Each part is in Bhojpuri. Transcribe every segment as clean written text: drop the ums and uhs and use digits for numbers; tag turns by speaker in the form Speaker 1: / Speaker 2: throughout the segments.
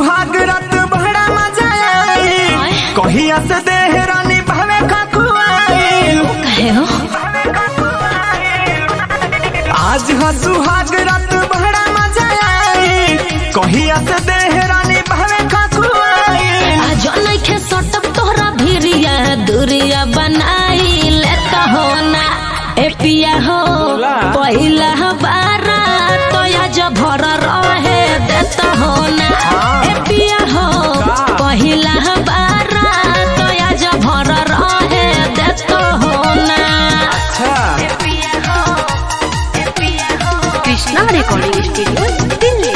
Speaker 1: सुहाग रात बड़ा मजा आई कहिया से देहरानी भावे खकुआई आज हा सुहाग रात बड़ा मजा आई कहिया से देहरानी भावे खकुआई
Speaker 2: आज नइखे सटक तोहरा भिरिया दूरिया बनाई लेता हो ना ए पिया हो पहिला बारा तो आज भर रहे देता हो ना ए पिया हो पहिला बारा तो आज भर रहे देता हो ना।
Speaker 3: Krishna recording studio Delhi.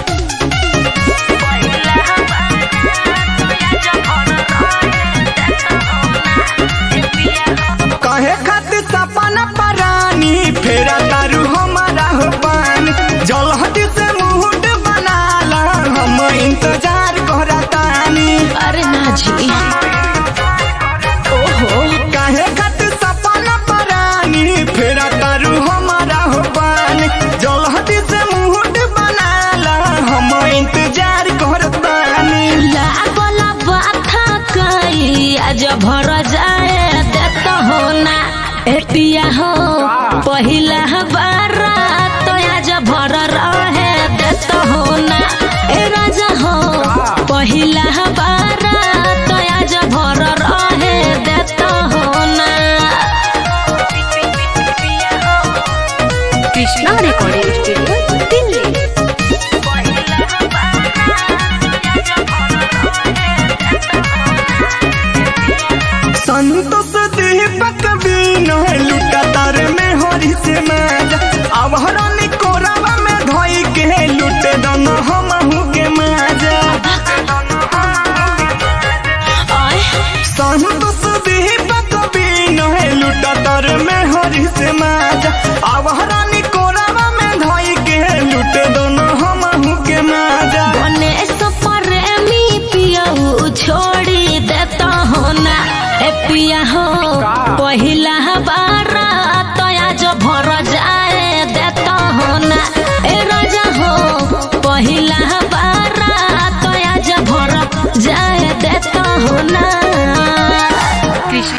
Speaker 1: कहे खातिर सपना परानी फेरा तारू हमारा हो पानी जलहटी से मुहूर्त बनाला हम इंतजार करतानी।
Speaker 2: अरे ना जी ओहो
Speaker 1: कहे खातिर सपना परानी फेरा तारू हमारा हो पानी जलहटी से मुहूर्त बनाला हम इंतजार करतानी।
Speaker 2: लागला बाथा कई आज भर जाए देता हो ना ए पिया हो पहिला बारा तो आज भर रहे देता हो ना ए राजा हो पहिला बारा तो आज भर रहे देता हो ना।
Speaker 3: Krishna recording studio Delhi.
Speaker 1: संतोष दीपक बीन लुटा तार में हरी से माजा अवहरानी कोरावा में धोई के लुटे दोनों हमहू के माजा। संतोष दीपक बीन लुटा तार में हरी से माजा अवहरानी कोरावा में धोई के लुटे दोनों हमहू के माजा।
Speaker 2: गणेश प्रेमी पियऊ छोड़ी देता हो ना ए पिया हो पहिला बारा तो आज भर जाए देता हो ना ए राजा हो पहिला बारा तो आज भर जाए देता हो ना।